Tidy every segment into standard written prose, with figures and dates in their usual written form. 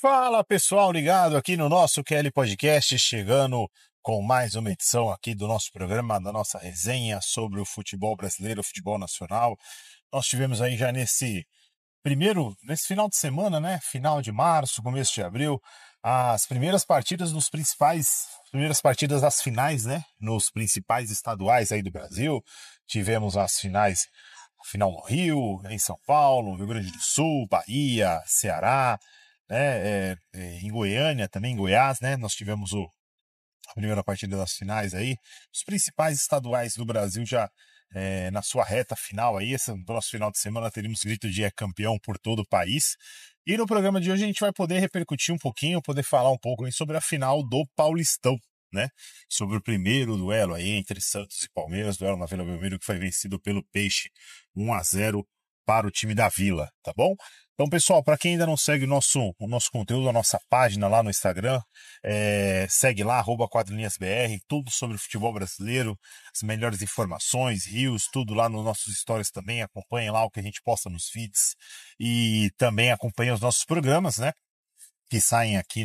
Fala pessoal, ligado aqui no nosso QL Podcast, chegando com mais uma edição aqui do nosso programa, da nossa resenha sobre o futebol brasileiro, o futebol nacional. Nós tivemos aí já nesse final de semana, né? Final de março, começo de abril, as primeiras partidas primeiras partidas das finais, né? Nos principais estaduais aí do Brasil. Tivemos as finais, a final no Rio, em São Paulo, Rio Grande do Sul, Bahia, Ceará, né? Em Goiânia, também em Goiás, né? Nós tivemos a primeira partida das finais aí. Os principais estaduais do Brasil já na sua reta final aí. Esse nosso final de semana teremos grito de campeão por todo o país. E no programa de hoje a gente vai poder repercutir um pouquinho, poder falar um pouco aí sobre a final do Paulistão, né? Sobre o primeiro duelo aí entre Santos e Palmeiras, duelo na Vila Belmiro que foi vencido pelo Peixe 1-0 para o time da Vila, tá bom? Então, pessoal, para quem ainda não segue o nosso conteúdo, a nossa página lá no Instagram, segue lá, @quadrolinhasbr, tudo sobre o futebol brasileiro, as melhores informações, rios, tudo lá nos nossos stories também. Acompanhem lá o que a gente posta nos feeds e também acompanhem os nossos programas, né? Que saem aqui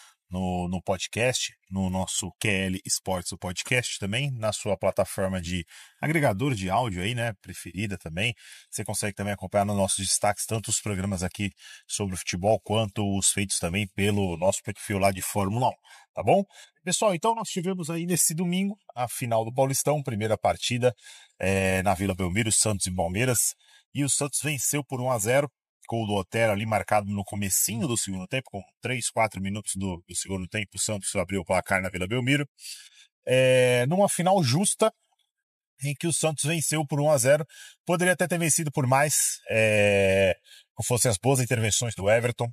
no podcast, no nosso QL Sports, o podcast também, na sua plataforma de agregador de áudio aí, né, preferida também. Você consegue também acompanhar nos nossos destaques, tanto os programas aqui sobre o futebol, quanto os feitos também pelo nosso perfil lá de Fórmula 1, tá bom? Pessoal, então nós tivemos aí nesse domingo a final do Paulistão, primeira partida na Vila Belmiro, Santos e Palmeiras, e o Santos venceu por 1-0. Gol do Otero ali marcado no comecinho do segundo tempo, com 3, 4 minutos do segundo tempo, o Santos abriu o placar na Vila Belmiro. Numa final justa, em que o Santos venceu por 1-0, poderia até ter vencido por mais, se fossem as boas intervenções do Everton,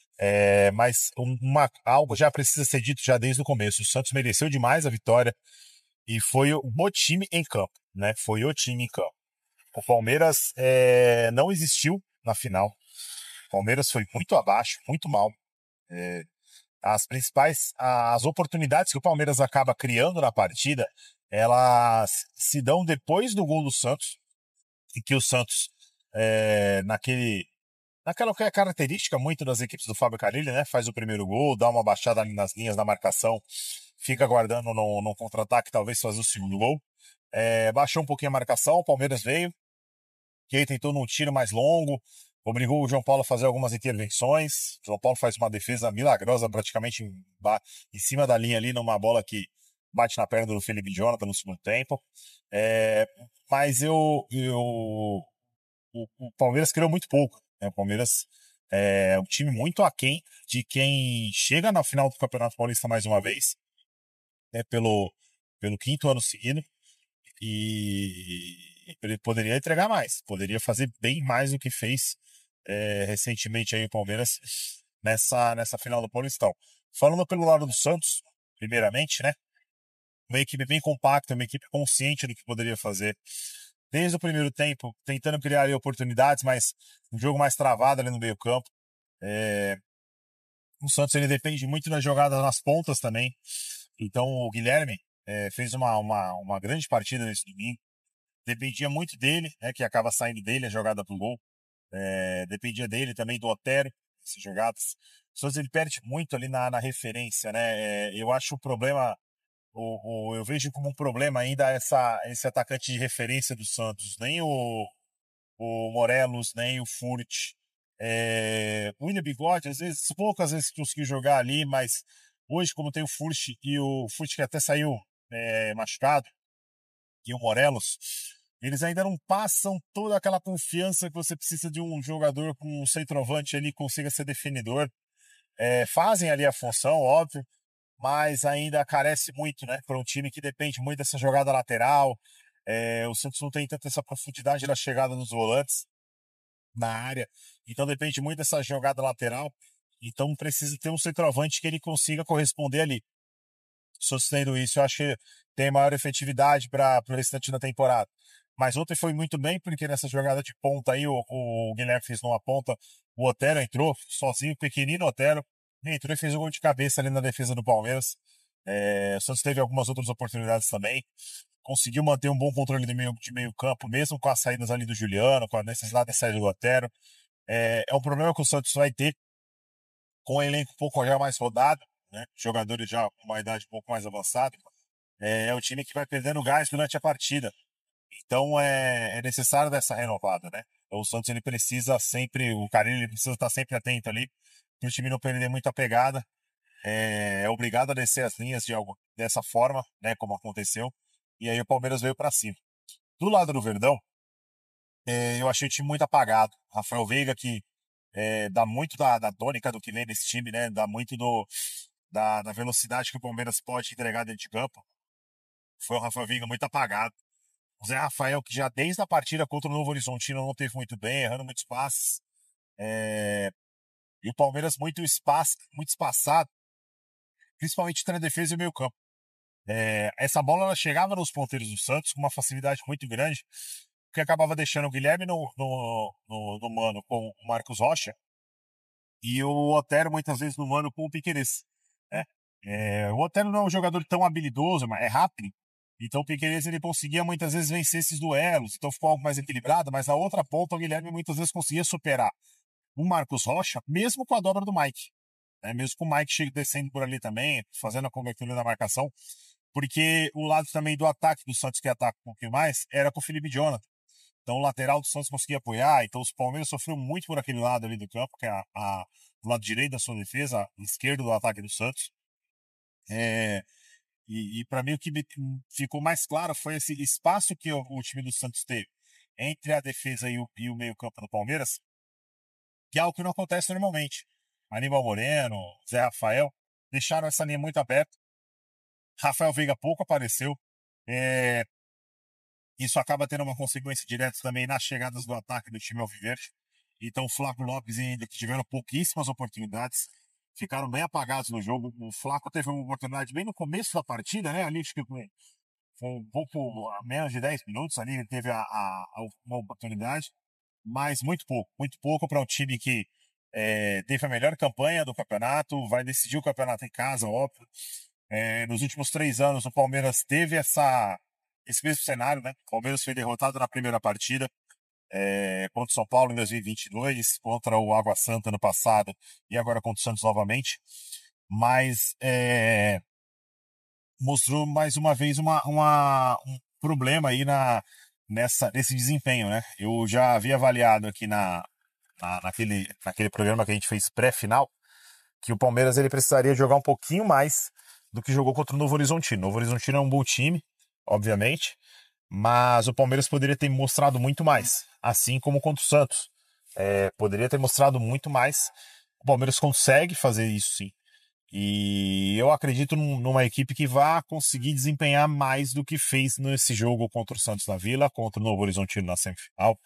mas algo já precisa ser dito já desde o começo. O Santos mereceu demais a vitória e foi o time em campo, né? Foi o time em campo. O Palmeiras não existiu na final. O Palmeiras foi muito abaixo, muito mal. As oportunidades que o Palmeiras acaba criando na partida, elas se dão depois do gol do Santos, em que o Santos, naquela que é característica muito das equipes do Fábio Carille, né? Faz o primeiro gol, dá uma baixada ali nas linhas da marcação, fica aguardando no contra-ataque, talvez fazer o segundo gol. Baixou um pouquinho a marcação, o Palmeiras veio, que aí tentou num tiro mais longo, obrigou o João Paulo a fazer algumas intervenções. O João Paulo faz uma defesa milagrosa, praticamente em cima da linha ali, numa bola que bate na perna do Felipe Jonathan no segundo tempo. Mas o Palmeiras criou muito pouco, né? O Palmeiras é um time muito aquém de quem chega na final do Campeonato Paulista mais uma vez, né? Pelo quinto ano seguido. E ele poderia entregar mais, poderia fazer bem mais do que fez recentemente aí o Palmeiras nessa final do Paulistão. Falando pelo lado do Santos, primeiramente, né? Uma equipe bem compacta, uma equipe consciente do que poderia fazer. Desde o primeiro tempo, tentando criar ali oportunidades, mas um jogo mais travado ali no meio campo. O Santos ele depende muito das jogadas nas pontas também. Então o Guilherme fez uma grande partida nesse domingo. Dependia muito dele, né, que acaba saindo dele a jogada pro gol. Dependia dele também do Otero, essas jogadas. O Santos ele perde muito ali na referência, né? Eu acho o problema, eu vejo como um problema ainda esse atacante de referência do Santos. Nem o Morelos, nem o Furt. O William Bigode, poucas vezes conseguiu jogar ali, mas hoje, como tem o Furt e o Furt que até saiu machucado, e o Morelos, eles ainda não passam toda aquela confiança que você precisa de um jogador com um centroavante ali que consiga ser definidor. Fazem ali a função, óbvio, mas ainda carece muito, né? Para um time que depende muito dessa jogada lateral. O Santos não tem tanta essa profundidade na chegada dos volantes na área, então depende muito dessa jogada lateral. Então precisa ter um centroavante que ele consiga corresponder ali. Sustendo isso, eu acho que tem maior efetividade para o restante da temporada. Mas ontem foi muito bem, porque nessa jogada de ponta aí, o Guilherme fez numa ponta, o Otero entrou sozinho, pequenino Otero, entrou e fez um gol de cabeça ali na defesa do Palmeiras. O Santos teve algumas outras oportunidades também, conseguiu manter um bom controle de meio campo, mesmo com as saídas ali do Juliano, com a necessidade de sair do Otero. É um problema que o Santos vai ter com o elenco um pouco já mais rodado, né? Jogadores já com uma idade um pouco mais avançada, é um time que vai perdendo gás durante a partida. Então é necessário dessa renovada, né? Então, o Santos ele precisa sempre, o Carille ele precisa estar sempre atento ali, para o time não perder muita pegada. É obrigado a descer as linhas dessa forma, né? Como aconteceu. E aí o Palmeiras veio para cima. Do lado do Verdão, eu achei o time muito apagado. Rafael Veiga, que dá muito da tônica do que vem nesse time, né? Dá muito da velocidade que o Palmeiras pode entregar dentro de campo. Foi o Rafael Veiga muito apagado. O Zé Rafael, que já desde a partida contra o Novo Horizontino não teve muito bem, errando muitos passes. E o Palmeiras muito espaçado, principalmente na defesa e meio campo. Essa bola ela chegava nos ponteiros do Santos com uma facilidade muito grande, que acabava deixando o Guilherme no mano com o Marcos Rocha e o Otero muitas vezes no mano com o Piquerez. Né? O Otero não é um jogador tão habilidoso, mas é rápido. Então o Piquerez ele conseguia muitas vezes vencer esses duelos, então ficou algo mais equilibrado, mas na outra ponta o Guilherme muitas vezes conseguia superar o Marcos Rocha, mesmo com a dobra do Mike. Mesmo com o Mike descendo por ali também, fazendo a cobertura da marcação, porque o lado também do ataque do Santos, que ataca um pouquinho mais, era com o Felipe Jonathan. Então o lateral do Santos conseguia apoiar, então os Palmeiras sofreu muito por aquele lado ali do campo, que é o lado direito da sua defesa, esquerdo do ataque do Santos. E para mim o que ficou mais claro foi esse espaço que o time do Santos teve entre a defesa e o meio-campo do Palmeiras, que é algo que não acontece normalmente. Aníbal Moreno, Zé Rafael, deixaram essa linha muito aberta. Rafael Veiga pouco apareceu. Isso acaba tendo uma consequência direta também nas chegadas do ataque do time alviverde. Então, o Flaco Lopes ainda que tiveram pouquíssimas oportunidades, ficaram bem apagados no jogo. O Flaco teve uma oportunidade bem no começo da partida, né? Ali, acho que foi um pouco a menos de 10 minutos ali, ele teve uma oportunidade, mas muito pouco para um time que teve a melhor campanha do campeonato, vai decidir o campeonato em casa, óbvio. Nos últimos 3 anos, o Palmeiras teve esse mesmo cenário, né? O Palmeiras foi derrotado na primeira partida contra o São Paulo em 2022, contra o Água Santa no passado e agora contra o Santos novamente. Mas mostrou mais uma vez um problema aí nesse desempenho, né? Eu já havia avaliado aqui naquele programa que a gente fez pré-final que o Palmeiras ele precisaria jogar um pouquinho mais do que jogou contra o Novo Horizontino. O Novo Horizontino é um bom time, obviamente, mas o Palmeiras poderia ter mostrado muito mais, assim como contra o Santos. Poderia ter mostrado muito mais. O Palmeiras consegue fazer isso sim. E eu acredito numa equipe que vai conseguir desempenhar mais do que fez nesse jogo contra o Santos na Vila, contra o Novo Horizontino na semifinal.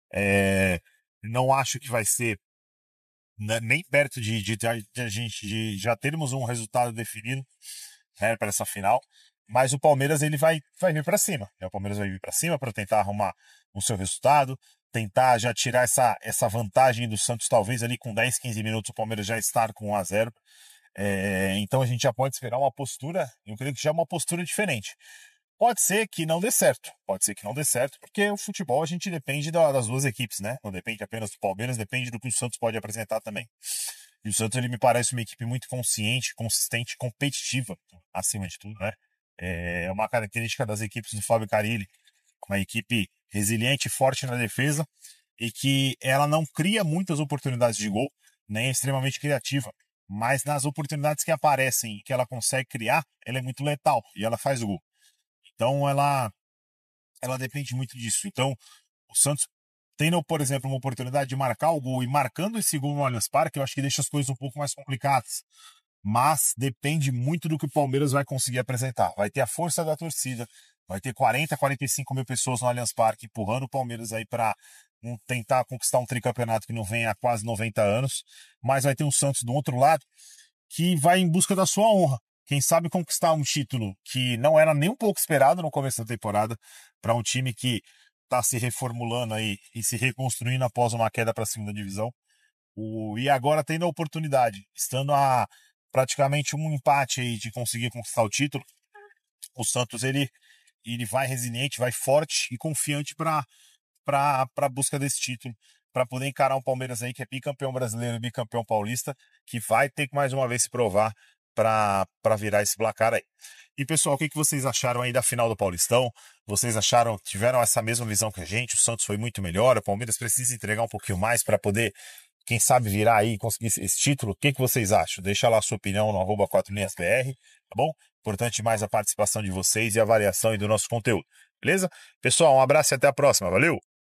Não acho que vai ser nem perto de a gente já termos um resultado definido, né, para essa final. Mas o Palmeiras ele vai vir para cima. O Palmeiras vai vir para cima para tentar arrumar o seu resultado, tentar já tirar essa vantagem do Santos, talvez ali com 10, 15 minutos o Palmeiras já estar com 1-0. Então a gente já pode esperar uma postura, eu creio que já é uma postura diferente. Pode ser que não dê certo, porque o futebol a gente depende das duas equipes, né? Não depende apenas do Palmeiras, depende do que o Santos pode apresentar também. E o Santos ele me parece uma equipe muito consciente, consistente, competitiva, acima de tudo, né? É uma característica das equipes do Fábio Carille, uma equipe resiliente e forte na defesa e que ela não cria muitas oportunidades de gol, nem é extremamente criativa, mas nas oportunidades que aparecem e que ela consegue criar, ela é muito letal e ela faz o gol. Então ela depende muito disso. Então o Santos tendo, por exemplo, uma oportunidade de marcar o gol e marcando esse gol no Allianz Parque, eu acho que deixa as coisas um pouco mais complicadas. Mas depende muito do que o Palmeiras vai conseguir apresentar. Vai ter a força da torcida, vai ter 40, 45 mil pessoas no Allianz Parque empurrando o Palmeiras aí para tentar conquistar um tricampeonato que não vem há quase 90 anos. Mas vai ter um Santos do outro lado que vai em busca da sua honra. Quem sabe conquistar um título que não era nem um pouco esperado no começo da temporada para um time que está se reformulando aí e se reconstruindo após uma queda para a segunda divisão. E agora tendo a oportunidade, estando a praticamente um empate aí de conseguir conquistar o título, o Santos ele vai resiliente, vai forte e confiante para a busca desse título. para poder encarar um Palmeiras aí que é bicampeão brasileiro e bicampeão paulista, que vai ter que mais uma vez se provar para virar esse placar aí. E pessoal, o que vocês acharam aí da final do Paulistão? Vocês tiveram essa mesma visão que a gente? O Santos foi muito melhor, o Palmeiras precisa entregar um pouquinho mais para poder, quem sabe, virar aí e conseguir esse título? O que vocês acham? Deixa lá a sua opinião no @4linhasbr, tá bom? Importante mais a participação de vocês e a avaliação aí do nosso conteúdo, beleza? Pessoal, um abraço e até a próxima, valeu!